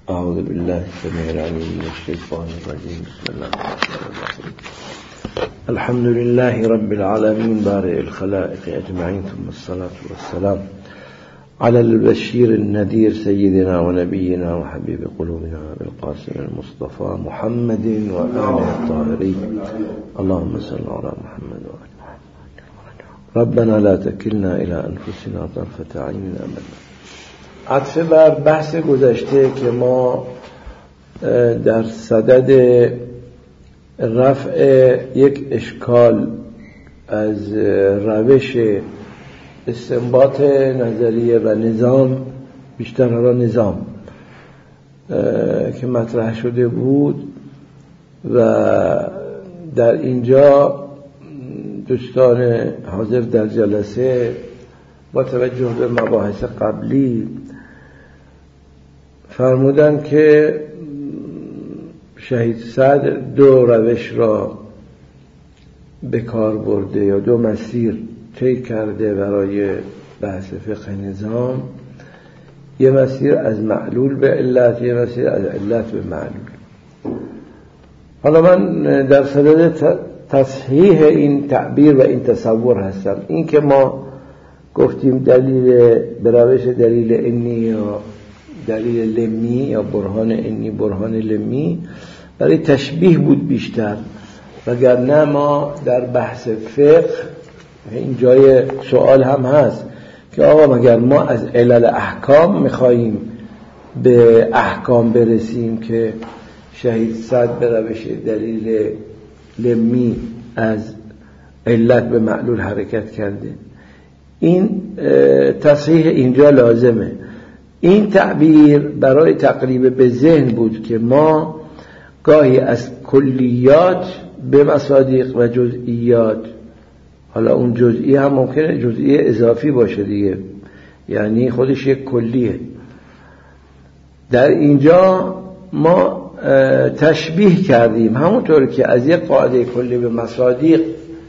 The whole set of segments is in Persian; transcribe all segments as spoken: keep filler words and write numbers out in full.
اعوذ بالله السميع العليم من الشيطان الرجيم. بسم الله الرحمن الرحيم. الحمد لله رب العالمين بارئ الخلائق اجمعين، ثم الصلاة والسلام على البشير النذير سيدنا ونبينا وحبيب قلوبنا بالقاسم المصطفى محمد وآله الطاهرين. اللهم صل على محمد وآل محمد. ربنا لا تكلنا إلى أنفسنا طرفة عين أبدا. عطف بر بحث گذشته که ما در صدد رفع یک اشکال از روش استنباط نظریه و نظام، بیشتر حالا نظام که مطرح شده بود و در اینجا دوستان حاضر در جلسه با توجه به مباحث قبلی فرمودن که شهید صدر دو روش را به کار برده یا دو مسیر طی کرده برای بحث فقه نظام. یه مسیر از معلول به علت، یه مسیر از علت به معلول. حالا من در صدد تصحیح این تعبیر و این تصور هستم. این که ما گفتیم دلیل به روش دلیل انی یا دلیل لمی یا برهان انی برهان لمی برای تشبیه بود بیشتر، وگرنه ما در بحث فقه این جای سوال هم هست که آقا مگر ما از علل احکام میخواییم به احکام برسیم که شهید صدر به روش دلیل لمی از علت به معلول حرکت کرده؟ این تصحیح اینجا لازمه. این تعبیر برای تقریب به ذهن بود که ما گاهی از کلیات به مصادیق و جزئیات، حالا اون جزئی هم ممکنه جزئی اضافی باشه دیگه، یعنی خودش یک کلیه، در اینجا ما تشبیه کردیم. همونطور که از یک قاعده کلی به مصادیق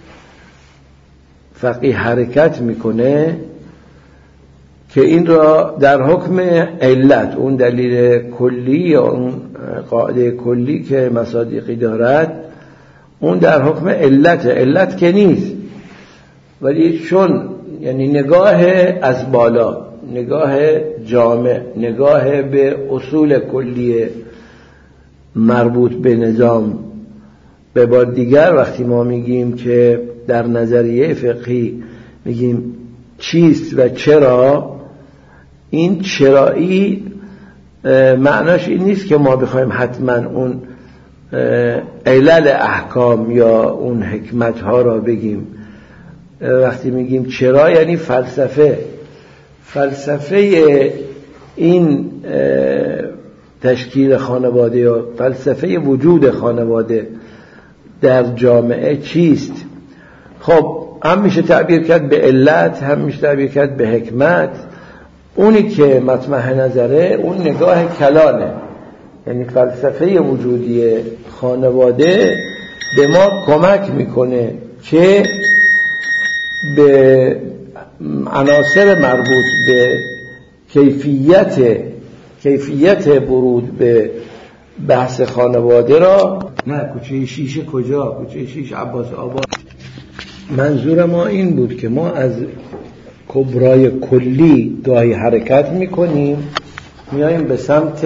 فقیه حرکت میکنه که این را در حکم علت، اون دلیل کلی یا اون قاعده کلی که مصادیقی دارد، اون در حکم علت. علت که نیست، ولی چون یعنی نگاه از بالا، نگاه جامع، نگاه به اصول کلی مربوط به نظام. به بار دیگر وقتی ما میگیم که در نظریه فقهی میگیم چیست و چرا، این چرایی معناش این نیست که ما بخوایم حتما اون علل احکام یا اون حکمت ها را بگیم. وقتی میگیم چرا یعنی فلسفه فلسفه این تشکیل خانواده یا فلسفه وجود خانواده در جامعه چیست. خب هم میشه تعبیر کرد به علت، هم میشه تعبیر کرد به حکمت. اونی که مطمح نظره اون نگاه کلانه، یعنی فلسفه وجودی خانواده به ما کمک میکنه که به عناصر مربوط به کیفیت کیفیت ورود به بحث خانواده را. نه کوچه شیشه کجا؟ کوچه شیشه عباس آباد. منظور ما این بود که ما از کبرای کلی گاهی حرکت میکنیم، میاییم به سمت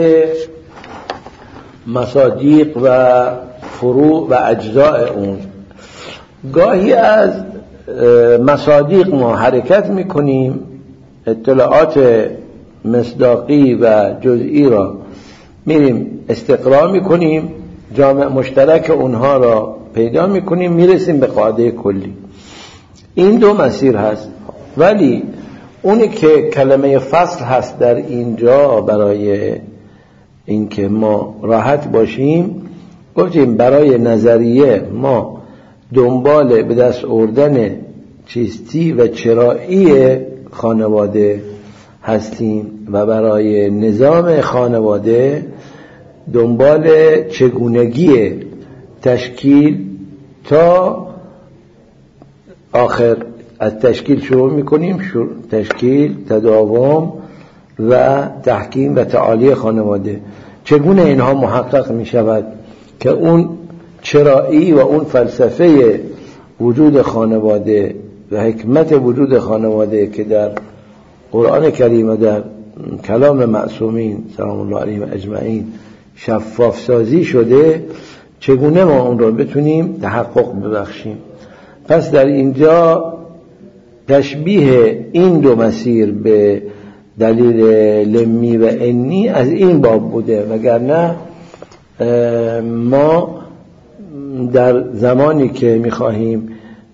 مصادیق و فروع و اجزاء اون. گاهی از مصادیق ما حرکت میکنیم، اطلاعات مصداقی و جزئی را میریم استقرا میکنیم، جامع مشترک اونها را پیدا میکنیم، میرسیم به قاعده کلی. این دو مسیر هست. ولی اونی که کلمه فصل هست در اینجا برای اینکه ما راحت باشیم، گفتیم برای نظریه ما دنبال به دست آوردن چیستی و چرایی خانواده هستیم و برای نظام خانواده دنبال چگونگی تشکیل تا آخر. از تشکیل شروع میکنیم، تشکیل، تداوم و تحکیم و تعالی خانواده. چگونه اینها محقق می شود که اون چرایی و اون فلسفه وجود خانواده و حکمت وجود خانواده که در قرآن کریم و در کلام معصومین سلام الله علیهم اجمعین شفاف سازی شده، چگونه ما اون رو بتونیم تحقق ببخشیم. پس در اینجا تشبیه این دو مسیر به دلیل لمی و انی از این باب بوده، وگرنه ما در زمانی که میخواهیم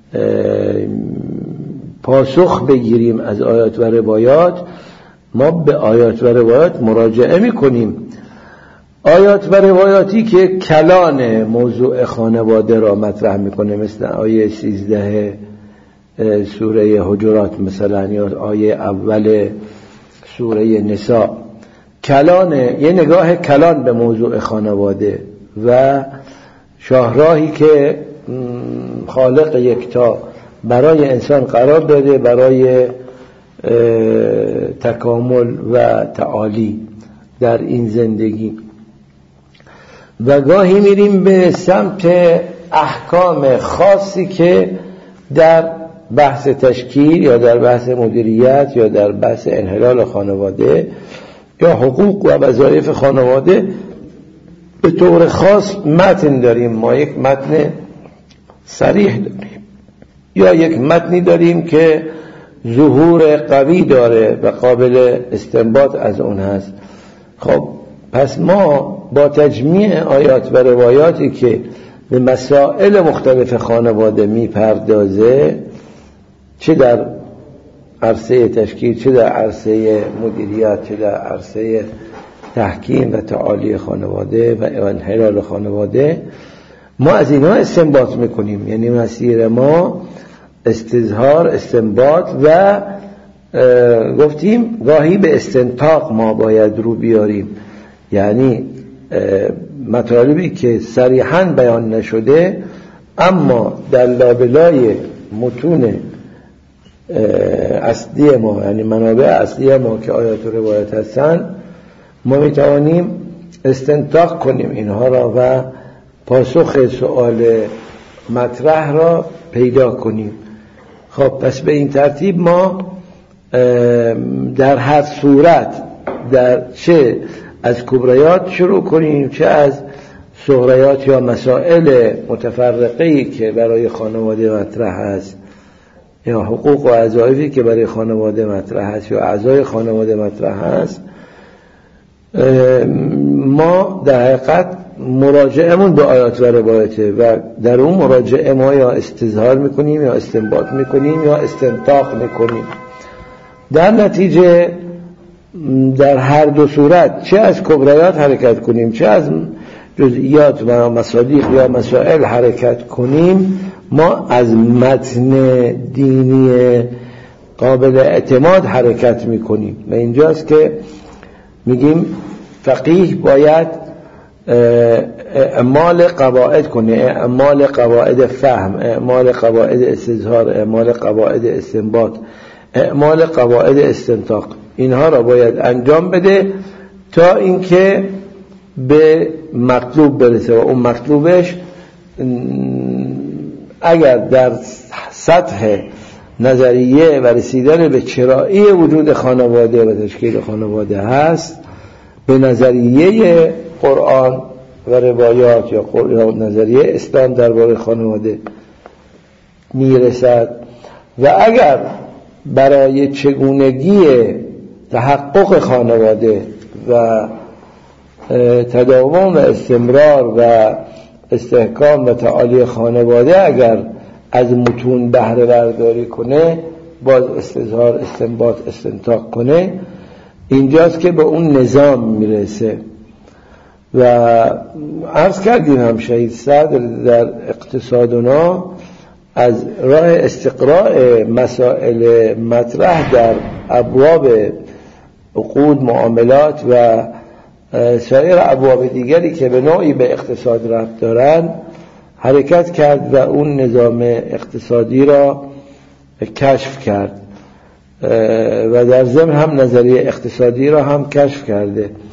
پاسخ بگیریم از آیات و روایات، ما به آیات و روایات مراجعه میکنیم. آیات و روایاتی که کلان موضوع خانواده را مطرح میکنه، مثل آیه سیزده سوره حجرات مثلا، یا آیه اول سوره نساء، کلان، یه نگاه کلان به موضوع خانواده و شاهراهی که خالق یکتا برای انسان قرار داده برای تکامل و تعالی در این زندگی. و گاهی میریم به سمت احکام خاصی که در بحث تشکیل یا در بحث مدیریت یا در بحث انحلال خانواده یا حقوق و وظایف خانواده به طور خاص متن داریم. ما یک متن صریح داریم یا یک متنی داریم که ظهور قوی داره و قابل استنباط از اون هست. خب پس ما با تجمیع آیات و روایاتی که به مسائل مختلف خانواده میپردازه، چه در عرصه تشکیل، چه در عرصه مدیریت، چه در عرصه تحکیم و تعالی خانواده و انحلال خانواده، ما از اینها استنباط میکنیم. یعنی مسیر ما استظهار، استنباط و گفتیم گاهی به استنطاق ما باید رو بیاریم. یعنی مطالبی که صریحاً بیان نشده اما در لابلای متون اصلی ما، یعنی منابع اصلی ما که آیات و روایات هستن، ما میتوانیم استنطاق کنیم اینها را و پاسخ سؤال مطرح را پیدا کنیم. خب پس به این ترتیب ما در هر صورت، در چه از کبریات شروع کنیم چه از صغریات یا مسائل متفرقه‌ای که برای خانواده مطرح است، یا حقوق و وظایفی که برای خانواده مطرح است یا اعضای خانواده مطرح است، ما در حقیقت مراجعهمون به آیات و روایاته و در اون مراجعه ما یا استظهار میکنیم یا استنباط میکنیم یا استنطاق میکنیم. در نتیجه در هر دو صورت، چه از کبریات حرکت کنیم چه از جزئیات و مصادیق یا مسائل حرکت کنیم، ما از متن دینی قابل اعتماد حرکت میکنیم. و اینجاست که میگیم فقیه باید اعمال قواعد کنه، اعمال قواعد فهم، اعمال قواعد استظهار، اعمال قواعد استنباط، اعمال قواعد استنطاق، اینها را باید انجام بده تا اینکه به مطلوب برسه. و اون مطلوبش اگر در سطح نظریه و رسیدن به چرایی وجود خانواده و تشکیل خانواده هست، به نظریه قرآن و روایات یا نظریه اسلام درباره خانواده میرسد. و اگر برای چگونگی تحقق خانواده و تداوم و استمرار و استحکام و تعالی خانواده اگر از متون بهره برداری کنه، باز استظهار، استنباط، استنطاق کنه، اینجاست که به اون نظام میرسه. و عرض کردیم هم شهید صدر در اقتصادنا از راه استقراء مسائل مطرح در ابواب عقود، معاملات و سایر ابواب دیگری که به نوعی به اقتصاد ربط دارن حرکت کرد و اون نظام اقتصادی را کشف کرد و در ضمن هم نظریه اقتصادی را هم کشف کرده.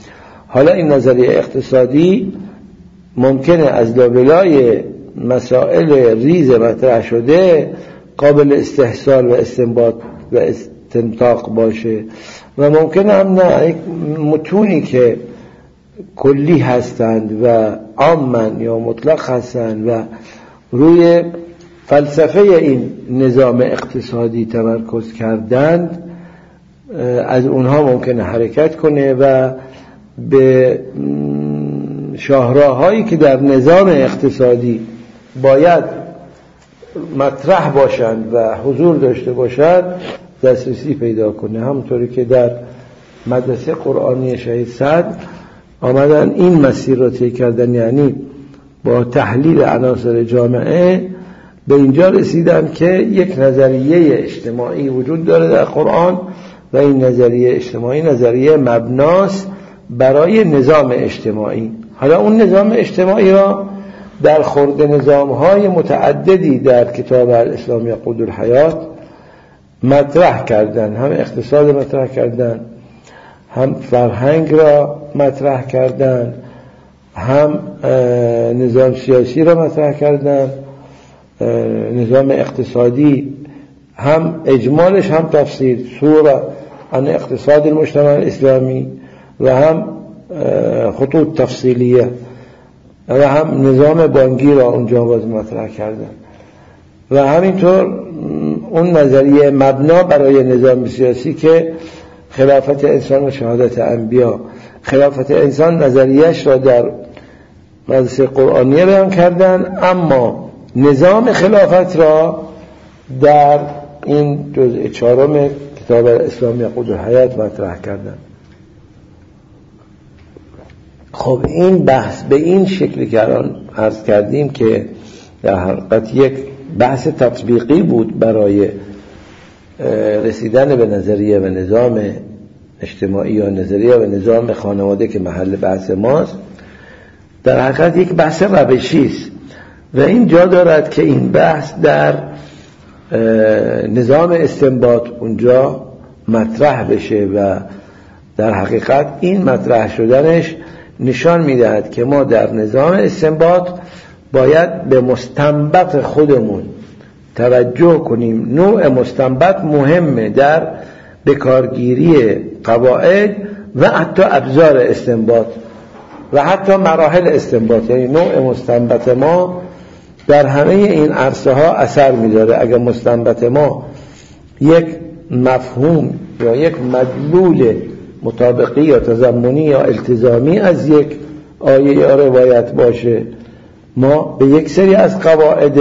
حالا این نظریه اقتصادی ممکنه از لابلای مسائل ریز مطرح شده قابل استحصال و استنباط و استنطاق باشه و ممکنه هم نه، متونی که کلی هستند و عامن یا مطلق هستند و روی فلسفه این نظام اقتصادی تمرکز کردند، از اونها ممکنه حرکت کنه و به شاهراهایی که در نظام اقتصادی باید مطرح باشند و حضور داشته باشند دسترسی پیدا کنه. همونطوری که در مدرسه قرآنی شهید سعد آمدن این مسیر را طی کردن، یعنی با تحلیل عناصر جامعه به اینجا رسیدن که یک نظریه اجتماعی وجود داره در قرآن و این نظریه اجتماعی نظریه مبناست برای نظام اجتماعی. حالا اون نظام اجتماعی را در خورد نظام‌های متعددی در کتاب الاسلام یقود الحیات مطرح کردن، هم اقتصاد مطرح کردن، هم فرهنگ را مطرح کردن، هم نظام سیاسی را مطرح کردن، نظام اقتصادی هم اجمالش هم تفصیل، سوره عن اقتصاد المجتمع الاسلامی و هم خطوط تفصیلیه و هم نظام بانکی را اونجا باز مطرح کردن و همینطور اون نظریه مبنا برای نظام سیاسی که خلافت انسان و شهادت انبیا. خلافت انسان نظریهش را در مدرسه قرآنیه بیان کردن، اما نظام خلافت را در این جزء چهارم کتاب الاسلام یقود الحیات مطرح کردن. خب این بحث به این شکلی که الان عرض کردیم که در حقیقت یک بحث تطبیقی بود برای رسیدن به نظریه و نظام اجتماعی یا نظریه و نظام خانواده که محل بحث ماست، در حقیقت یک بحث روشی است و این جا دارد که این بحث در نظام استنباط اونجا مطرح بشه و در حقیقت این مطرح شدنش نشان میدهد که ما در نظام استنباط باید به مستنبط خودمون توجه کنیم. نوع مستنبط مهمه در بکارگیری قواعد و حتی ابزار استنباط و حتی مراحل استنباط، یعنی نوع مستنبط ما در همه این عرصه ها اثر می‌داره. اگر مستنبط ما یک مفهوم یا یک مدلول مطابقی یا تضمنی یا التزامی از یک آیه یا روایت باشه، ما به یک سری از قواعد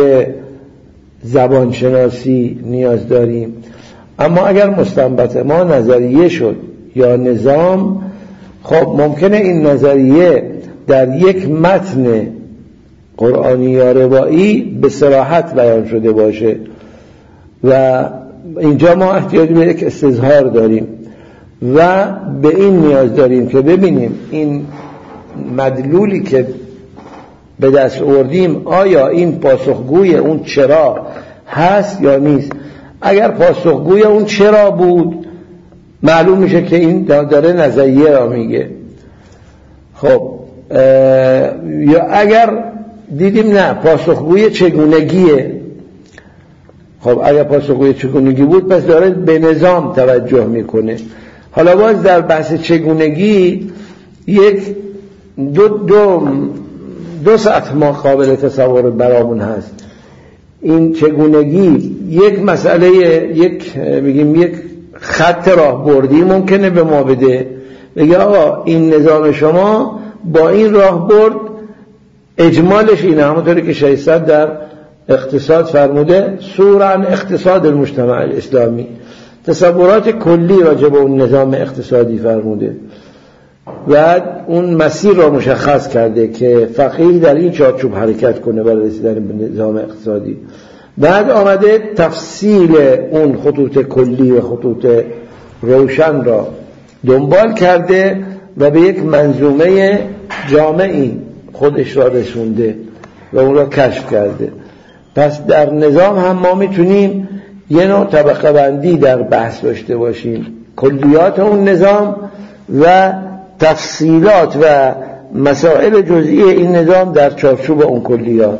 زبانشناسی نیاز داریم. اما اگر مستنبط ما نظریه شد یا نظام، خب ممکنه این نظریه در یک متن قرآنی یا روایی به صراحت بیان شده باشه و اینجا ما احتیاج به یک استظهار داریم و به این نیاز داریم که ببینیم این مدلولی که به دست آوردیم آیا این پاسخگوی اون چرا هست یا نیست. اگر پاسخگوی اون چرا بود معلوم میشه که این داره نظریه را میگه. خب یا اگر دیدیم نه پاسخگوی چگونگیه، خب اگر پاسخگوی چگونگی بود پس داره به نظام توجه میکنه. حالا باز در بحث چگونگی یک دو دو دو سطح ما قابل تصور برامون هست. این چگونگی یک مسئله، یک میگیم یک خط راهبردی ممکنه به ما بده، بگه آقا این نظام شما با این راهبرد اجمالش اینه، همونطوری که شهید سعد در اقتصاد فرموده صورا اقتصاد المجتمع الاسلامی، تصورات کلی راجع به اون نظام اقتصادی فرموده و اون مسیر را مشخص کرده که فقیه در این چارچوب حرکت کنه برای رسیدن به نظام اقتصادی. بعد آمده تفصیل اون خطوط کلی و خطوط روشن را دنبال کرده و به یک منظومه جامعی خودش را رسونده و اون را کشف کرده. پس در نظام هم ما میتونیم یه نوع طبقه بندی در بحث داشته باشیم، کلیات اون نظام و تفصیلات و مسائل جزئی این نظام در چارچوب اون کلیات.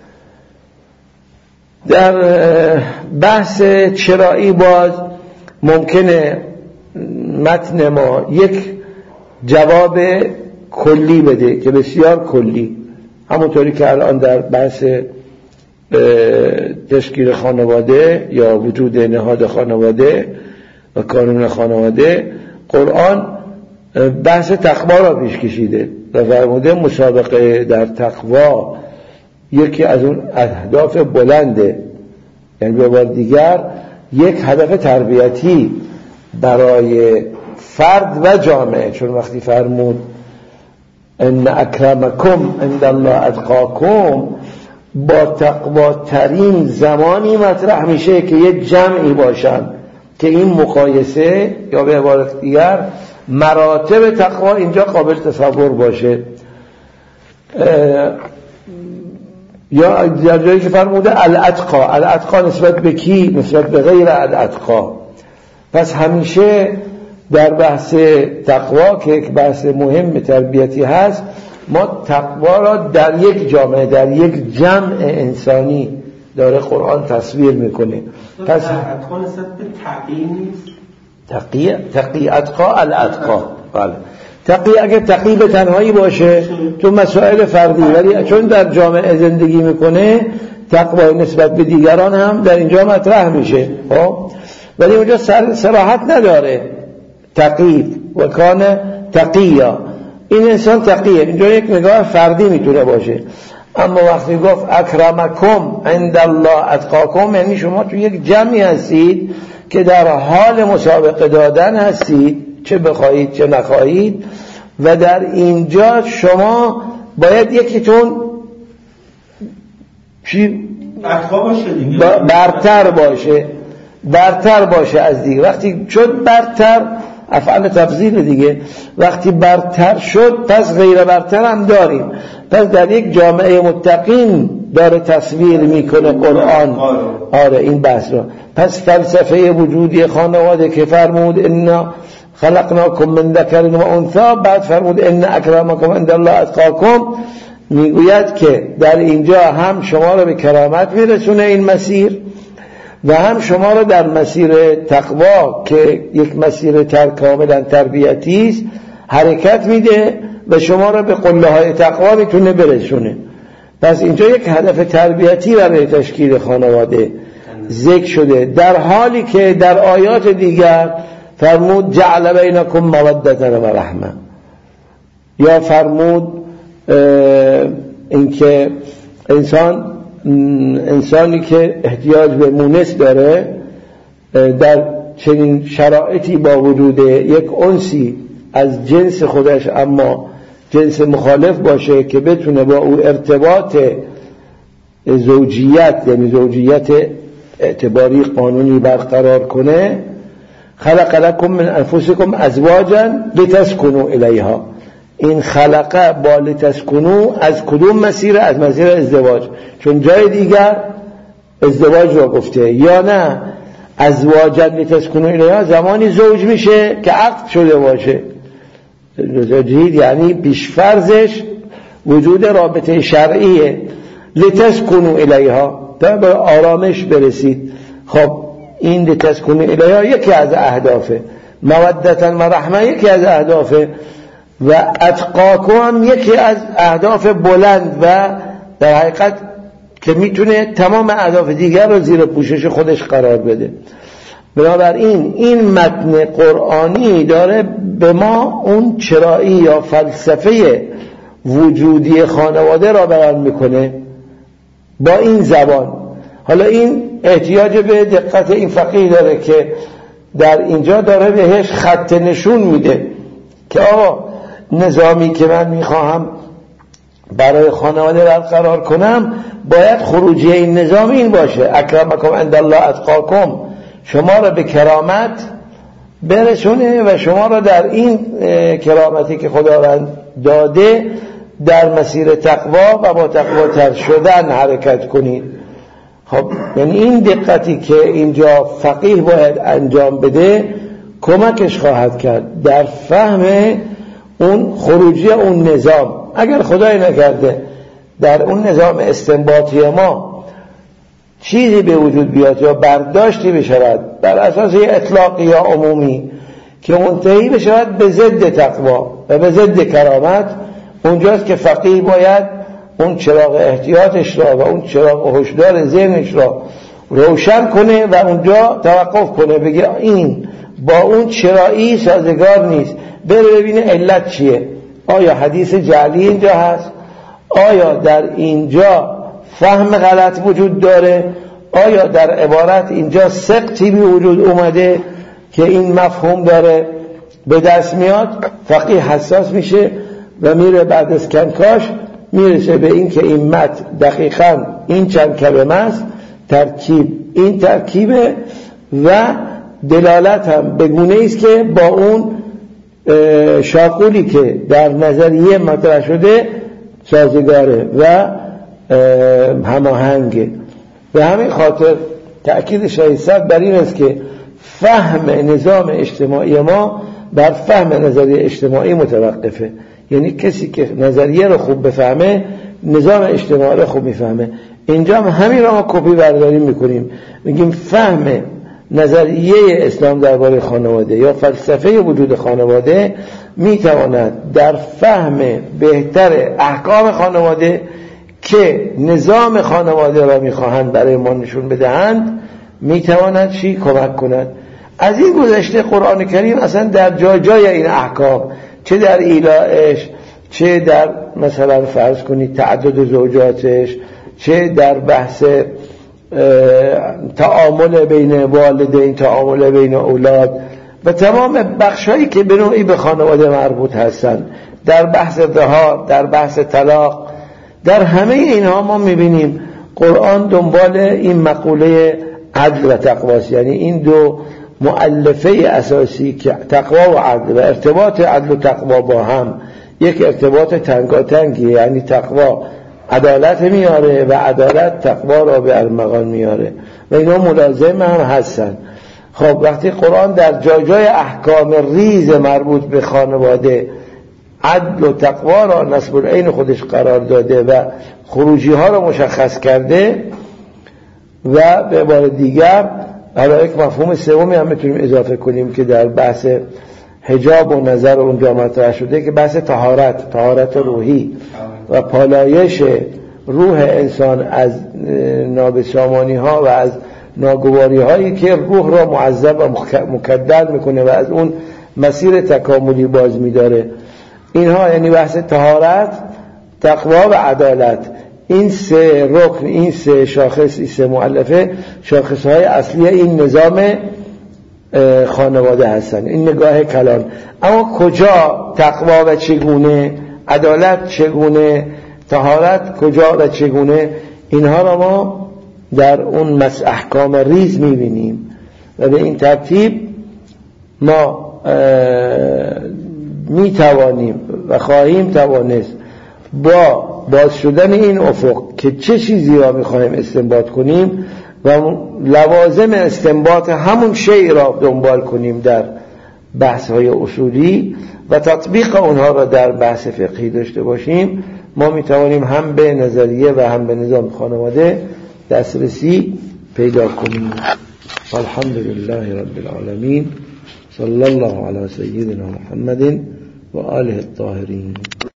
در بحث چرایی باز ممکنه متن ما یک جواب کلی بده که بسیار کلی، همونطوری که الان در بحث تشکیل خانواده یا وجود نهاد خانواده و کانون خانواده قرآن بحث تقوا را پیش کشیده و فرموده مسابقه در تقوا یکی از اون اهداف بلنده، یعنی به بار دیگر یک هدف تربیتی برای فرد و جامعه. چون وقتی فرمود ان اکرمکم عند الله اتقاکم، با تقوا ترین زمانی مطرح میشه که یک جمعی باشن که این مقایسه یا به عبارت دیگر مراتب تقوا اینجا قابل تصور باشه. یا در جایی که فرموده الاتقا، الاتقا نسبت به کی؟ نسبت به غیر الاتقا. پس همیشه در بحث تقوا که یک بحث مهم تربیتی هست، ما تقوا را در یک جامعه، در یک جمع انسانی داره قرآن تصویر میکنه. پس اتقا نسبت به تقی نیست؟ تقی تقی اتقا الاتقا. بله، تقی اگه تقی به تنهایی باشه تو مسائل فردی، ولی چون در جامعه زندگی میکنه تقوا نسبت به دیگران هم در اینجا مطرح میشه. خب ولی اونجا صراحت نداره تقی و کان تقیا، این انسان تقیه، اینجا یک نگاه فردی میتونه باشه. اما وقتی گفت اکرمکم عند الله اتقاکم، یعنی شما تو یک جمعی هستید که در حال مسابقه دادن هستید، چه بخواهید چه نخواهید، و در اینجا شما باید یکیتون چی اتقا باشه دیگه، برتر باشه، برتر باشه از دیگه. وقتی شد برتر، افعال تفضیل دیگه، وقتی برتر شد پس غیر برتر هم داریم. پس در یک جامعه متقین داره تصویر میکنه قرآن آره این بحث رو. پس فلسفه وجودی خانواده که فرمود انا خلقناکم من ذکر و انثی، بعد فرمود ان اکرمکم عند الله اتقاکم، میگوید که در اینجا هم شما رو به کرامت میرسونه این مسیر، و هم شما رو در مسیر تقوا که یک مسیر تر کاملا تربیتی است حرکت میده و شما رو به قله های تقوا میتونه برسونه. پس اینجا یک هدف تربیتی برای تشکیل خانواده ذکر شده، در حالی که در آیات دیگر فرمود جعل بینکم مودة و رحمه، یا فرمود اینکه انسان انسانی که احتیاج به مونس داره در چنین شرایطی با وجود یک انسی از جنس خودش اما جنس مخالف باشه که بتونه با او ارتباط زوجیت، یعنی زوجیت اعتباری قانونی برقرار کنه. خلق لکم من انفسکم ازواجا لتسکنوا الیها، این خلقه با لتسکنوا از کدوم مسیر؟ از مسیر ازدواج، چون جای دیگر ازدواج را گفته، یا نه ازواجا لتسکنوا الیها زمانی زوج میشه که عقد شده باشه. زوجیت یعنی پیشفرزش وجود رابطه شرعیه، لتسکنوا الیها تا به آرامش برسید. خب این لتسکنوا الیها یکی از اهدافه، مودة و رحمه یکی از اهدافه، و اتقاکم هم یکی از اهداف بلند و در حقیقت که میتونه تمام اهداف دیگر رو زیر پوشش خودش قرار بده. بنابراین این متن قرآنی داره به ما اون چرایی یا فلسفه وجودی خانواده را بیان میکنه با این زبان. حالا این احتیاج به دقت این فقیه داره که در اینجا داره بهش خط نشون میده که آقا نظامی که من میخواهم برای خانواده برقرار کنم باید خروجی این نظام این باشه، اکرمکم عند الله اتقاکم، شما را به کرامت برسونه و شما را در این کرامتی که خداوند داده در مسیر تقوا و با تقوا تر شدن حرکت کنید. خب یعنی این دقتی که اینجا فقیه باید انجام بده کمکش خواهد کرد در فهم اون خروجی اون نظام اگر خدای نکرده در اون نظام استنباطی ما چیزی به وجود بیاد یا برداشتی بشود بر اساس اطلاقی یا عمومی که منتهی بشود به ضد تقوا و به ضد کرامت، اونجاست که فقیه باید اون چراغ احتیاطش را و اون چراغ هشدار ذهنش را روشن کنه و اونجا توقف کنه، بگه این با اون چرایی سازگار نیست، بره ببینه علت چیه. آیا حدیث جعلی اینجا هست؟ آیا در اینجا فهم غلط وجود داره؟ آیا در عبارت اینجا سقطی به وجود اومده که این مفهوم داره به دست میاد؟ فقیه حساس میشه و میره بعد از کنکاش میرسه به این که این متن دقیقاً این چند کلمه است، ترکیب این ترکیبه و دلالت هم به گونه است که با اون شاقولی که در نظریه مطرح شده سازگاره و هماهنگه. به همین خاطر تأکید شایسته بر این است که فهم نظام اجتماعی ما بر فهم نظریه اجتماعی متوقفه. یعنی کسی که نظریه رو خوب بفهمه نظام اجتماعی رو خوب میفهمه. اینجا هم همین رو ما کپی برداری میکنیم، میگیم فهم نظریه اسلام درباره خانواده یا فلسفه وجود خانواده میتواند در فهم بهتر احکام خانواده که نظام خانواده را میخواهند برای ما نشون بدهند میتواند چی کمک کند. از این گذشته قرآن کریم اصلا در جای جای این احکام، چه در ایلاش، چه در مثلا فرض کنید تعدد زوجاتش، چه در بحث تعامل بین والدین، تعامل بین اولاد و تمام بخشایی که به نوعی به خانواده مربوط هستند، در بحث ظهار، در بحث طلاق، در همه اینها ما میبینیم قرآن دنبال این مقوله عدل و تقواست. یعنی این دو مؤلفه اساسی که تقوا و عدل و ارتباط عدل و تقوا با هم یک ارتباط تنگاتنگی، یعنی تقوا عدالت میاره و عدالت تقوا را به ارمغان میاره و اینا ملازم هم هستن. خب وقتی قرآن در جای جای احکام ریز مربوط به خانواده عدل و تقوا را نصب العین خودش قرار داده و خروجی ها را مشخص کرده و به عبارت دیگر حالا یک مفهوم سومی هم میتونیم اضافه کنیم که در بحث حجاب و نظر اونجا مطرح شده که بحث طهارت، طهارت روحی و پالایش روح انسان از نابسامانی ها و از ناگواری هایی که روح را معذب و مکدر میکنه و از اون مسیر تکاملی باز میداره. اینها یعنی بحث طهارت، تقوا و عدالت، این سه رکن، این سه شاخص، این سه مؤلفه شاخص های اصلی این نظام خانواده هستن. این نگاه کلان. اما کجا تقوا و چگونه، عدالت چگونه، طهارت کجا و چگونه، اینها را ما در اون احکام ریز میبینیم و به این ترتیب ما میتوانیم و خواهیم توانست با باز شدن این افق که چه چیزی را میخواهیم استنباط کنیم و لوازم استنباط همون شیء را دنبال کنیم در بحث های اصولی و تطبیق اونها را در بحث فقهی داشته باشیم، ما میتوانیم هم به نظریه و هم به نظام خانواده دسترسی پیدا کنیم. الحمدلله رب العالمین، صلی الله علی سیدنا محمد و آله الطاهرین.